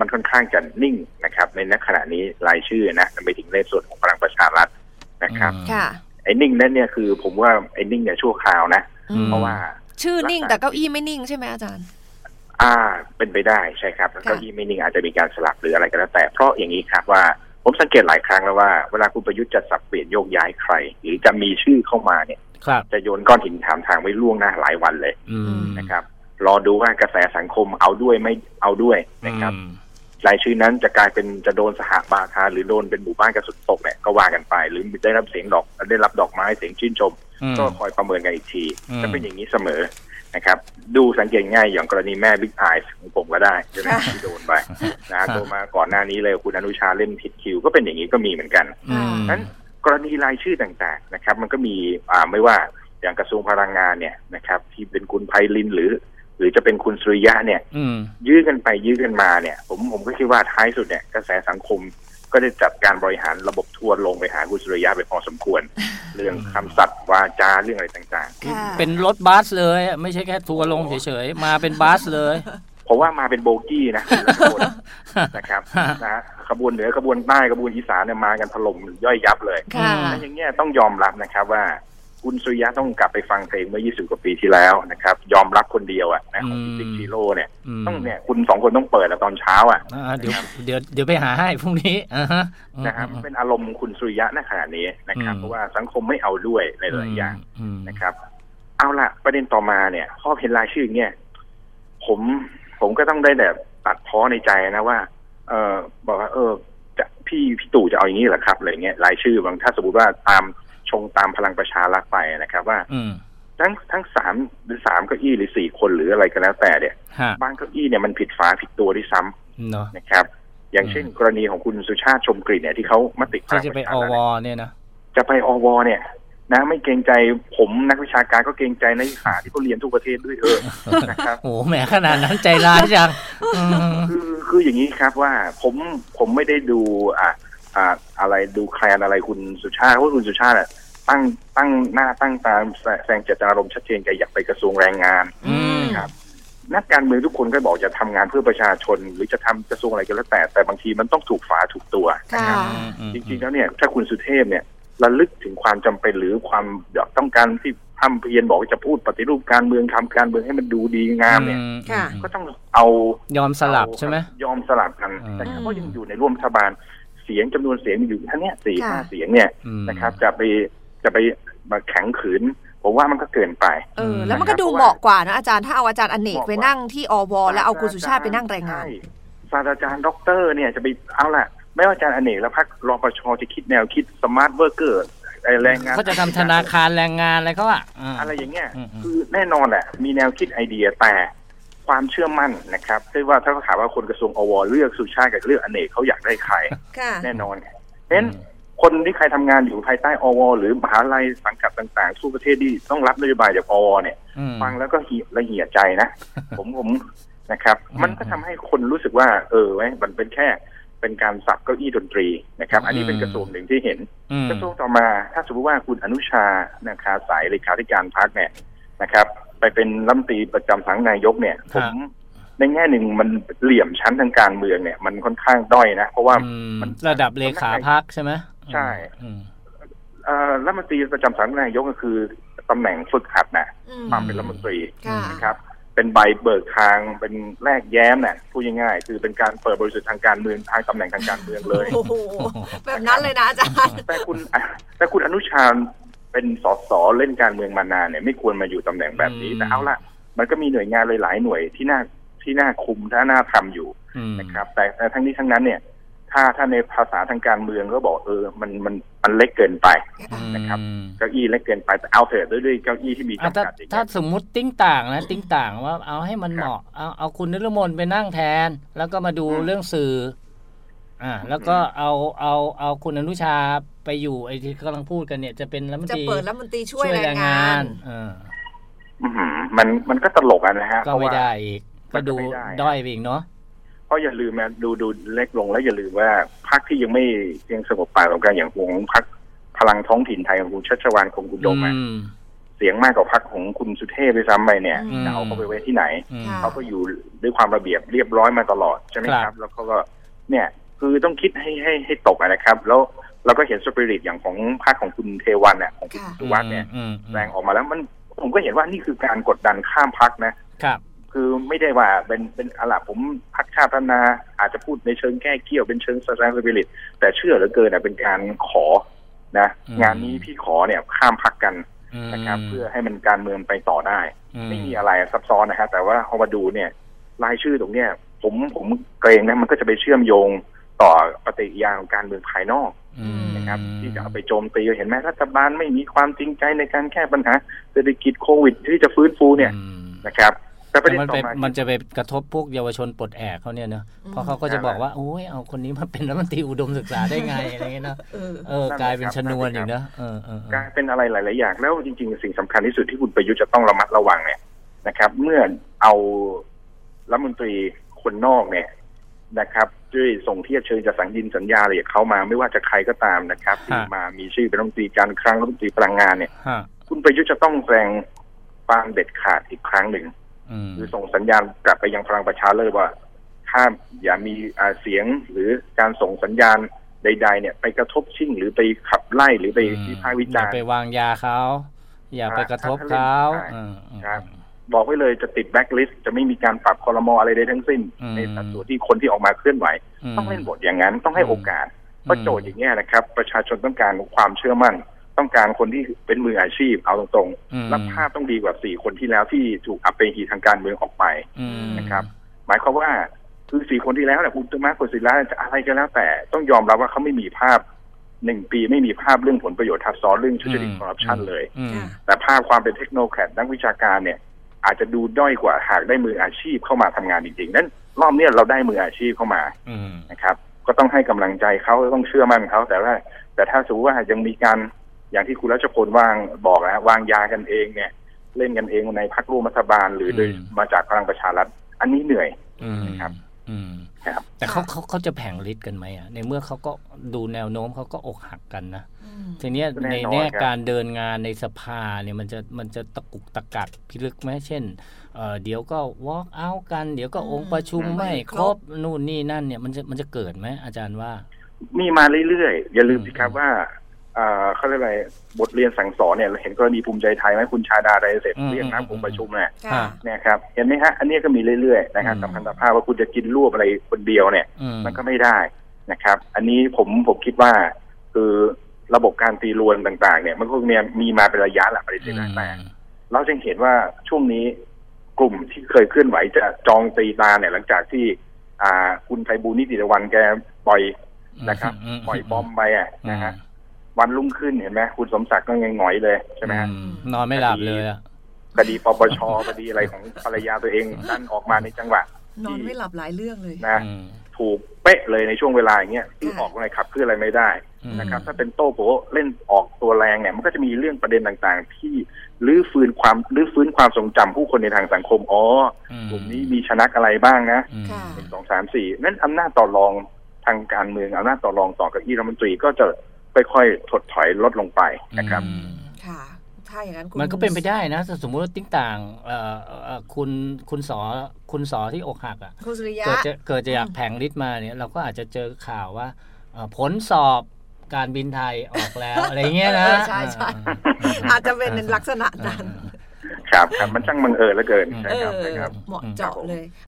มันค่อนข้างจะนิ่งนะครับในขณะนี้รายชื่อนะไปถึงในส่วนของพลังประชารัฐนะครับไอ้นิ่งนั่นเนี่ยคือผมว่าไอ้นิ่งเนี่ยชั่วคราวนะเพราะว่าชื่อนิ่งแต่เก้าอี้ไม่นิ่งใช่ไหมอาจารย์เป็นไปได้ใช่ครับเก้าอี้ไม่นิ่งอาจจะมีการสลับหรืออะไรก็แล้วแต่เพราะอย่างนี้ครับว่าผมสังเกตหลายครั้งแล้วว่าเวลาคุณประยุทธ์จะสับเปลี่ยนโยกย้ายใครหรือจะมีชื่อเข้ามาเนี่ยจะโยนก้อนหินถามทางไว้ล่วงหน้าหลายวันเลยนะครับรอดูว่ากระแสสังคมเอาด้วยไม่เอาด้วยนะครับรายชื่อนั้นจะกลายเป็นจะโดนสหบาทาหรือโดนเป็นหมู่บ้านกระสุนตกเนี่ยก็ว่ากันไปหรือได้รับดอกไม้เสียงชื่นชมก็คอยประเมินกันอีกทีจะเป็นอย่างนี้เสมอนะครับดูสังเกตง่ายอย่างกรณีแม่บิ๊กไอซ์ของผมก็ได้ใช่ไหมที่โดนไปนะโดนมาก่อนหน้านี้เลยคุณอนุชาเล่นผิดคิวก็เป็นอย่างนี้ก็มีเหมือนกันนั้นกรณีรายชื่อต่างๆนะครับมันก็มีไม่ว่าอย่างกระทรวงพลังงานเนี่ยนะครับที่เป็นคุณไพลินหรือจะเป็นคุณสุริยะเนี่ยยื้อกันไปยื้อกันมาเนี่ยผมก็คิดว่าท้ายสุดเนี่ยกระแสสังคมก็ได้จัดการบริหารระบบทัวร์ลงไปหาคุณสุริยะไปพอสมควรเรื่องคำสัตย์วาจาเรื่องอะไรต่างๆเป็นรถบัสเลยไม่ใช่แค่ทัวร์ลงเฉยๆมาเป็นบัสเลยผมว่ามาเป็นโบกี้นะนะครับนะขบวนเหนือขบวนใต้ขบวนอีสานเนี่ยมากันถล่มย่อยยับเลยนั่นอย่างเงี้ยต้องยอมรับนะครับว่าคุณสุริยะต้องกลับไปฟังเพลงเมื่อ20 กว่าปีที่แล้วนะครับยอมรับคนเดียวนะของติ๊กชิโร่เนี่ยต้องเนี่ยคุณ2 คนต้องเปิดตอนเช้าเดี๋ยวไปหาให้พรุ่งนี้นะครับเป็นอารมณ์คุณสุริยะณขณะนี้นะครับเพราะว่าสังคมไม่เอาด้วยในหลายอย่างนะครับเอาละประเด็นต่อมาเนี่ยพอเห็นรายชื่อเนี่ยผมก็ต้องได้แบบตัดพ้อในใจนะว่าบอกว่าจะพี่ตู่จะเอาอย่างนี้เหรอครับอะไรเงี้ยรายชื่อบางถ้าสมมติว่าตามพลังประชารัฐไปนะครับว่าทั้ง3 หรือ 3 เก้าอี้หรือ 4 คนหรืออะไรก็แล้วแต่เนี่ยบางเก้าอี้เนี่ยมันผิดฝาผิดตัวที่ซ้ำนะครับอย่างเช่นกรณีของคุณสุชาติชมกลิ่นเนี่ยที่เขามติจะไปอวเนี่ยนะจะไปอวเนี่ยนะไม่เกรงใจผมนักวิชาการก็เกรงใจนักศึกษาที่เขาเรียนทุกประเทศด้วยนะครับโอ้แหมขนาดนั้นใจร้ายจังคืออย่างนี้ครับว่าผมไม่ได้ดูอะไรดูแคลนอะไรคุณสุชาติเพราะคุณสุชาติตั้งหน้าตั้งตาแสดงเจตนารมณ์ชัดเจนแกอยากไปกระทรวงแรงงานนะครับนักการเมืองทุกคนก็บอกจะทำงานเพื่อประชาชนหรือจะทำกระทรวงอะไรก็แล้วแต่บางทีมันต้องถูกฝาถูกตัวนะครับจริงๆแล้วเนี่ยถ้าคุณสุเทพเนี่ยระลึกถึงความจำเป็นหรือความต้องการที่พร่ำเพรียนบอกว่าจะพูดปฏิรูปการเมืองทำการเมืองให้มันดูดีงามเนี่ยก็ต้องเอายอมสลับใช่ไหมยอมสลับกันแต่เพราะยังอยู่ในร่วมรัฐบาลเสียงจำนวนเสียงอยู่ท่านเนี่ย4-5 เสียงเนี่ยนะครับจะไปมาแข็งขืนผมว่ามันก็เกินไปแล้วมันก็ดูเหมาะกว่านะอาจารย์ถ้าเอาอาจารย์อเนกไปนั่งที่อวแล้วเอาคุณสุชาติไปนั่งแรงงานศาสตราจารย์ด็อกเตอร์เนี่ยจะไปเอาล่ะไม่ว่าอาจารย์อเนกแล้วพรรครปช.จะคิดแนวคิดสมาร์ทเวิร์กเกอร์แรงงานเขาจะทำธนาคารแรงงานอะไรเขาอะไรอย่างเงี้ยคือแน่นอนแหละมีแนวคิดไอเดียแต่ความเชื่อมั่นนะครับที่ว่าถ้าเขาถามว่าคนกระทรวงอวเลือกสุชาติกับเลือกอเนกเขาอยากได้ใครแน่นอนเพราะฉะนั้นคนที่ใครทำงานอยู่ภายใต้อวหรือมหาลัยสังกัดต่างๆทั่วประเทศที่ต้องรับนโยบายจากอวเนี่ยฟังแล้วก็ละเหี่ยใจนะผมนะครับมันก็ทำให้คนรู้สึกว่ามันเป็นแค่เป็นการสับเก้าอี้ดนตรีนะครับอันนี้เป็นกระทรวงหนึ่งที่เห็นกระทรวงต่อมาถ้าสมมติว่าคุณอนุชานะครับสายเลขาธิการพรรคเนี่ยนะครับไปเป็นรัฐมนตรีประจำสำนักนายกเนี่ยผมในแง่หนึ่งมันเหลี่ยมชั้นทางการเมืองเนี่ยมันค่อนข้างด้อยนะเพราะว่ามันระดับเลขาพรรคใช่ไหมใช่รัฐมนตรีประจำสำนักนายกก็คือตำแหน่งฝึกหัดนะความเป็นรัฐมนตรีนะครับเป็นใบเบิกทางเป็นแลกแย้มเนี่ยพูดง่ายๆคือเป็นการเปิดบริษัททางการเมืองทางตำแหน่งทางการเมืองเลยแบบนั้นเลยนะอาจารย์แต่คุณอนุชาเป็นสสเล่นการเมืองมานานเนี่ยไม่ควรมาอยู่ตำแหน่งแบบนี้แต่เอาละมันก็มีหน่วยงานหลายหน่วยที่น่าคุมถ้าน่าทำอยู่นะครับแต่ทั้งนี้ทั้งนั้นเนี่ยถ้าในภาษาทางการเมืองก็บอกมันเล็กเกินไปนะครับเก้าอี้เล็กเกินไปแต่เอาเถอะด้วยเก้าอี้ที่มีจำกัดถ้าสมมุติติ้งต่างว่าเอาให้มันเหมาะเอาคุณนฤมลไปนั่งแทนแล้วก็มาดูเรื่องสื่อแล้วก็เอาคุณอนุชาไปอยู่ไอ้ที่กำลังพูดกันเนี่ยจะเป็นรัฐมนตรีจะเปิดรัฐมนตรีช่วยแรงงานมันก็ตลกนะฮะก็ไม่ได้อีกก็ดูด้อยไปอีกเนาะเพราะอย่าลืมนะดูเล็กลงแล้วอย่าลืมว่าพรรคที่ยังสงบปากของกันอย่างวงพรรคพลังท้องถิ่นไทยของคุณชัชวาลคงอุดมเสีสียงมากกว่าพรรคของคุณสุเทพไปซ้ำไปเนี่ยจะเอาเขาไปไว้ที่ไหนเขาก็อยู่ด้วยความระเบียบเรียบร้อยมาตลอดใช่ไหมครับแล้วเขาก็เนี่ยคือต้องคิดให้ตกนะครับแล้วเราก็เห็นสปิริตอย่างของพรรคของคุณเทวันเนี่ยของคุณสุวัฒน์เนี่ยแรงออกมาแล้วผมก็เห็นว่านี่คือการกดดันข้ามพรรคนะครับคือไม่ได้ว่าเป็นอะไรผมพรรคชาติพัฒนาอาจจะพูดในเชิงแก้เกี่ยวเป็นเชิงแสดงสปิริตแต่เชื่อเหลือเกินเป็นการขอนะงานนี้พี่ขอเนี่ยข้ามพรรคกันนะครับเพื่อให้มันการเมืองไปต่อได้ไม่มีอะไรซับซ้อนนะครับแต่ว่าพอมาดูเนี่ยรายชื่อตรงเนี้ยผมเกรงนะมันก็จะไปเชื่อมโยงต่อปฏิกิริยาของการเมืองภายนอกนะครับที่จะเอาไปโจมตีเห็นไหมรัฐบาลไม่มีความจริงใจในการแก้ปัญหาเศรษฐกิจโควิดที่จะฟื้นฟูเนี่ยนะครับแต่ประเด็นต่อมามันจะไปกระทบพวกเยาวชนปลดแอกเขาเนี่ยเนอะเพราะเขาก็จะบอกว่าโอ้ยเอาคนนี้มาเป็นรัฐมนตรีอุดมศึกษาได้ไงอะไรเงี้ยเนาะกลายเป็นชนวนอย่างเนอะกลายเป็นอะไรหลายๆอย่างแล้วจริงๆสิ่งสำคัญที่สุดที่คุณประยุทธ์จะต้องระมัดระวังเนี่ยนะครับเมื่อเอารัฐมนตรีคนนอกเนี่ยนะครับด้วยส่งเทียบเชิญจะสัญญาอะไรเขามาไม่ว่าจะใครก็ตามนะครับที่มามีชื่อเป็นรัฐมนตรีการคลังรัฐมนตรีพลังงานเนี่ยคุณประยุทธ์จะต้องแสดงความเด็ดขาดอีกครั้งหนึ่งคือส่งสัญญาณกลับไปยังพลังประชาเลยว่าถ้าอย่ามีเสียงหรือการส่งสัญญาณใดๆเนี่ยไปกระทบชิ่งหรือไปขับไล่หรือไปวิพากษ์วิจารณ์อย่าไปวางยาเขาอย่าไปกระทบเขาครับบอกไว้เลยจะติดแบ็คลิสต์จะไม่มีการปรับครม.อะไรใดทั้งสิ้นในสัดส่วนที่คนที่ออกมาเคลื่อนไหวต้องเล่นบทอย่างนั้นต้องให้โอกาสเพราะโจทย์อย่างนี้นะครับประชาชนต้องการความเชื่อมั่นต้องการคนที่เป็นมืออาชีพเอาตรงๆและภาพต้องดีกว่า4คนที่แล้วที่ถูกอัปเปหีทางการเมืองออกไปนะครับหมายความว่าคือ4คนที่แล้วเนี่ยคุณตุมาคนศิลาจะอะไรก็แล้วแต่ต้องยอมรับว่าเขาไม่มีภาพ1 ปีไม่มีภาพเรื่องผลประโยชน์ทับซ้อนเรื่องทุจริตคอร์รัปชันเลยแต่ภาพความเป็นเทคโนแครดนักวิชาการเนี่ยอาจจะดูด้อยกว่าหากได้มืออาชีพเข้ามาทำงานจริงๆนั้นรอบนี้เราได้มืออาชีพเข้ามานะครับก็ต้องให้กำลังใจเขาต้องเชื่อมั่นเขาแต่ถ้าสมมติว่ายังมีการอย่างที่คุณรัชพลบอกนะวางยากันเองเนี่ยเล่นกันเองในพรรคร่วมรัฐบาลหรือโดยมาจากพลังประชารัฐอันนี้เหนื่อยนะครับแต่เขาจะแผงฤทธิ์กันไหมในเมื่อเขาก็ดูแนวโน้มเขาก็อกหักกันนะทีนี้ในแง่การเดินงานในสภาเนี่ยมันจะตะกุกตะกักพิลึกไหมเช่นเดี๋ยวก็ walk out กันเดี๋ยวก็องค์ประชุมไม่ครบนู่นนี่นั่นเนี่ยมันจะเกิดไหมอาจารย์ว่ามีมาเรื่อยๆอย่าลืมสิครับว่าเขาเรียกอะไรบทเรียนสั่งสอนเนี่ยเราเห็นกรณีภูมิใจไทยไหมคุณชาดาไทเสร็จเรียกนัดองค์ประชุมเนี่ยครับเห็นไหมฮะอันนี้ก็มีเรื่อยๆนะครับสัมพันธภาพว่าคุณจะกินรวบอะไรคนเดียวเนี่ยมันก็ไม่ได้นะครับอันนี้ผมคิดว่าคือระบบการตีรวนต่างๆเนี่ยมันก็มีมาเป็นระยะแหละประเด็นแต่เราจึงเห็นว่าช่วงนี้กลุ่มที่เคยเคลื่อนไหวจะจองตีตาเนี่ยหลังจากที่คุณไพบูลย์นิติตะวันแกปล่อยนะครับปล่อยบอมไปนะฮะวันรุ่งขึ้นเห็นไหมคุณสมศักดิ์ก็หงอยเลยใช่ไหมฮะนอนไม่หลับเลยคดีปปชคดีอะไรของภรรยาตัวเองนั่นออกมาในจังหวะนอนไม่หลับหลายเรื่องเลยนะถูกเป๊ะเลยในช่วงเวลาอย่างเงี้ยที่ออกอะไรขับเคลื่อนอะไรไม่ได้นะครับถ้าเป็นโต้โผเล่นออกตัวแรงเนี่ยมันก็จะมีเรื่องประเด็นต่างๆที่รื้อฟื้นความทรงจำผู้คนในทางสังคมกลุ่มนี้มีชนักอะไรบ้างนะ1 2 3 4นั้นอำนาจต่อรองทางการเมืองอำนาจต่อรองต่อเก้าอี้รัฐมนตรีก็จะค่อยๆถดถอยลดลงไปนะครับค่ะถ้าอย่างนั้นมันก็เป็นไปได้นะสมมุติว่าติ้งต่างคุณสอที่อกหักเกิดจะอยากแผงฤทธิ์มาเนี่ยเราก็อาจจะเจอข่าวว่าผลสอบการบินไทยออกแล้วอะไรเงี้ยนะใช่อาจจะเป็นลักษณะนั้นครับมันช่างบังเอิญเหลือเกินใช่ครับเหมาะเจาะเลย